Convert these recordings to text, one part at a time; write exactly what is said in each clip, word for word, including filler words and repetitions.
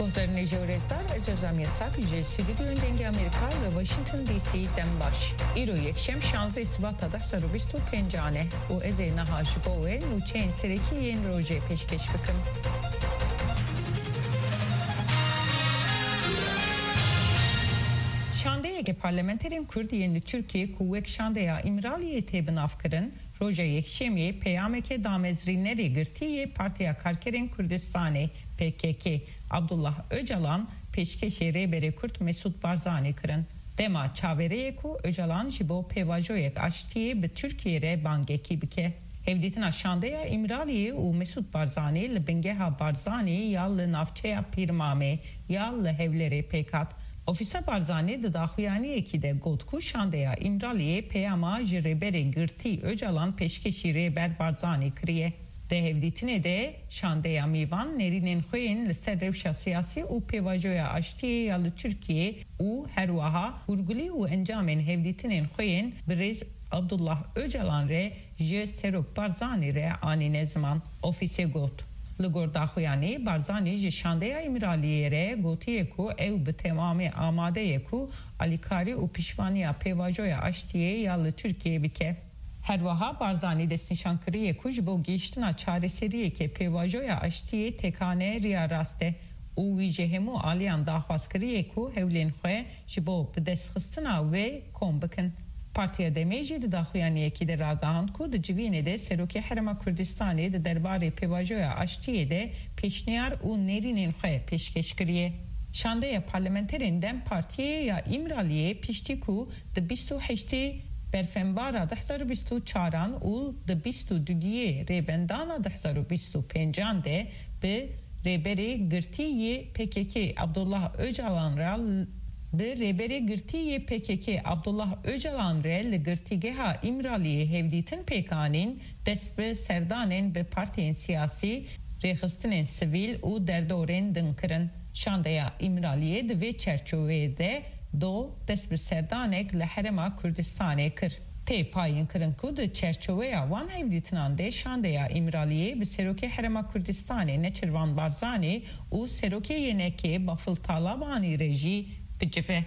Gohdarine Jewrezdar ez özamiye sakıcı stüdyo denge Amerika ve Washington D C dembaş. İro yekşem şanzde isbata da sarıbistu pencane. O eze nahaşı boğe nuçen sereki yen roje peşkeş fikrim. Şandeye ke parlamenterin Kurdiyen Türkiye kuvvet şandaya İmraliye tebin afkırın Roja yekşemi peyameke damezrinleri girtiye partiya karkerin Kürdistan'ı P K K Abdullah Öcalan peşkeşe rebere Kürt Mesut Barzani kırın. Dema çavereyeku Öcalan jibo pevajoyek açtiye be Türkiye're bangeki bike. Hevditin aşandaya İmraliye u Mesut Barzani le bengeha Barzani yallı nafçeya pirmame yallı hevleri pekat. Ofisa Barzani de dahuyani ekide gotku şandaya İmraliye peyama jirebere girti Öcalan peşkeşi reber Barzani kriye. Dehevditine de şandaya mivan nerinin xoyen le serrevşa siyasi u pevajoya açtiye yalı Türkiye u herwaha vurguli u encamen hevditinin xoyen brez Abdullah Öcalan re je serok Barzani re anine zaman ofise got. Ligor daxuyani Barzani ji şandaya İmraliye re gotiye ku ev bi temamı amade ku alikari u pişvaniya pevajoya açtiye yalı Türkiye bike. Hervaha Barzani desnişan kiriye ku jibo geçtina çareseriye ke pevajoya açtiye tekane riya raste. U vijehemu aliyan dahvas kiriye ku hevlen xoye jibo bidesxistina ve kombikin. Partiya demeci de daxuyaniye ki de ragahand ku de civine de seroki herema Kürdistan'ı de derbari pevajoya açtiye de peşniyar u nerinin xoye peşkeş kiriye. Şandaya parlamenterinden partiye ya İmraliye pişti ku de bistu heşti berfembara dehzaru bistu çaran u de bistu düdiye rebendana dehzaru bistu pencan de be reberi girtiye P K K Abdullah Öcalan ral de rebere girtiye P K K Abdullah Öcalan rel girtigeha İmraliye hevditin P K'nin destbe serdanen be partiyen siyasi rehistinin sivil u derdoren dinkırın. Şandaya İmraliye de ve çerçevede do destbe serdanek le herema Kürdistan'e kır. Te payın kırın ku de çerçeveya van hevditinan de şandaya İmraliye be seroke herema Kürdistan'e neçirvan Barzani u seroke yeneke bafıl talabani reji بجفه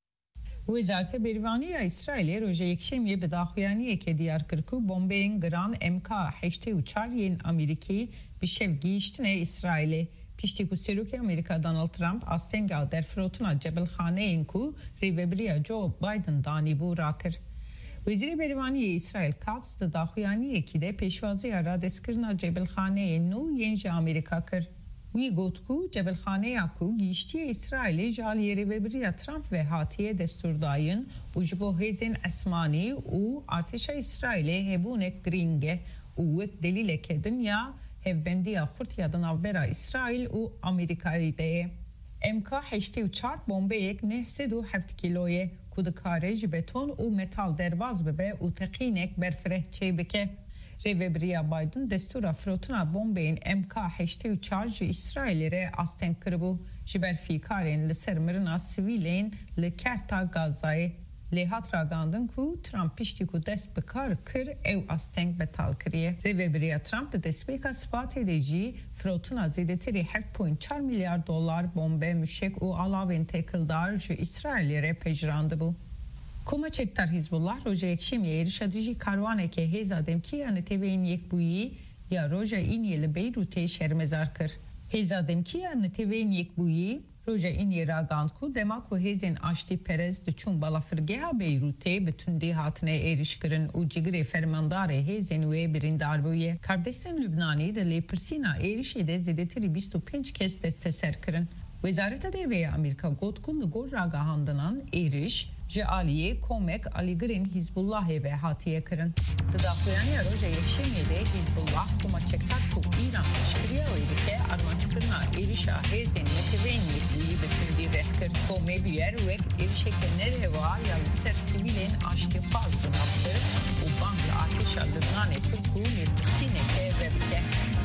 وزارت بریوانی اسرائیل روز یکشنبه به داخویانی که دیارکرکو بمبین گران ام کا هشت و چهار ین امریکی به شب گیشتن اسرائیل پیشتی کو سروک امریکا دونالد ترامپ استنگا در فروتنا جبل خانه این کو ریوبریا جو بایدن دانی بو راکر وزیر بریوانی اسرائیل کاتس د داخویانی که ده پیشوازی را دسکرنا جبل خانه نو ینج امریکا کر وی گوتکو جبلخانه یاکو گیشتی اسرائیل جالیری و بریا ترامپ و هاتیه دستوردایın و جبو هزین اسمانی و ارتش اسرائیل هبونک گرینگه و وک دلیل که دنیا هفبندی خورت یادن آبرا اسرائیل و امریکایی ده امکا هشتی و چار بمبه یک نه سد و هفت کیلویه کودکارج بتون و متال درواز ببه و تقینک برفره چه بکه Revebria Biden destura frotuna bombeyin M K هشت و چهار İsrail'e re asten kırbu jiber fikaren le sermirina sivilein le kerta Gaza'yı le hatragandın ku Trump pişti ku dest bekar kır ev asten betal kiriye. Revebria Trump de despeka spat edici frotuna zedeteri heft nokta çar milyar dolar bombe müşek u alavin tekildar İsrail'e re pejrandı bu. Koma çektar Hizbullah roja ekşemiye erişadici karvane ke hezadem ki yani teveyin yekbuyi ya roja inyeli Beyrut'e şermezar kır. Hezadem ki yani teveyin yekbuyi roja inye ragandku demaku hezen açti perez de çun balafırgeha Beyrut'e bütün dihatine erişkirin u cigre fermandare hezen ve birin darbuye. Kardestan Lübnani de le Persina erişede zedeteri bistu pinç kes desteser kırın. Wezareta Derveya Amerika Gotkullu Gor Ragahandınan eriş Aliye Komek Aligrin Hizbullah ve hatiye kırın. Dıdaklayan ya roja yekşemiyede Hizbullah kuma çektar ku İran şkriya öydike armançkırına erişa hezen yeteveyn yekliyi bitirdiği retkır. Kome büyer ve erişekenler heva yalı ser sivilen açtı fazla naptır. U bankla ateşa Lübnan etkı ku nirtisineke ve bile.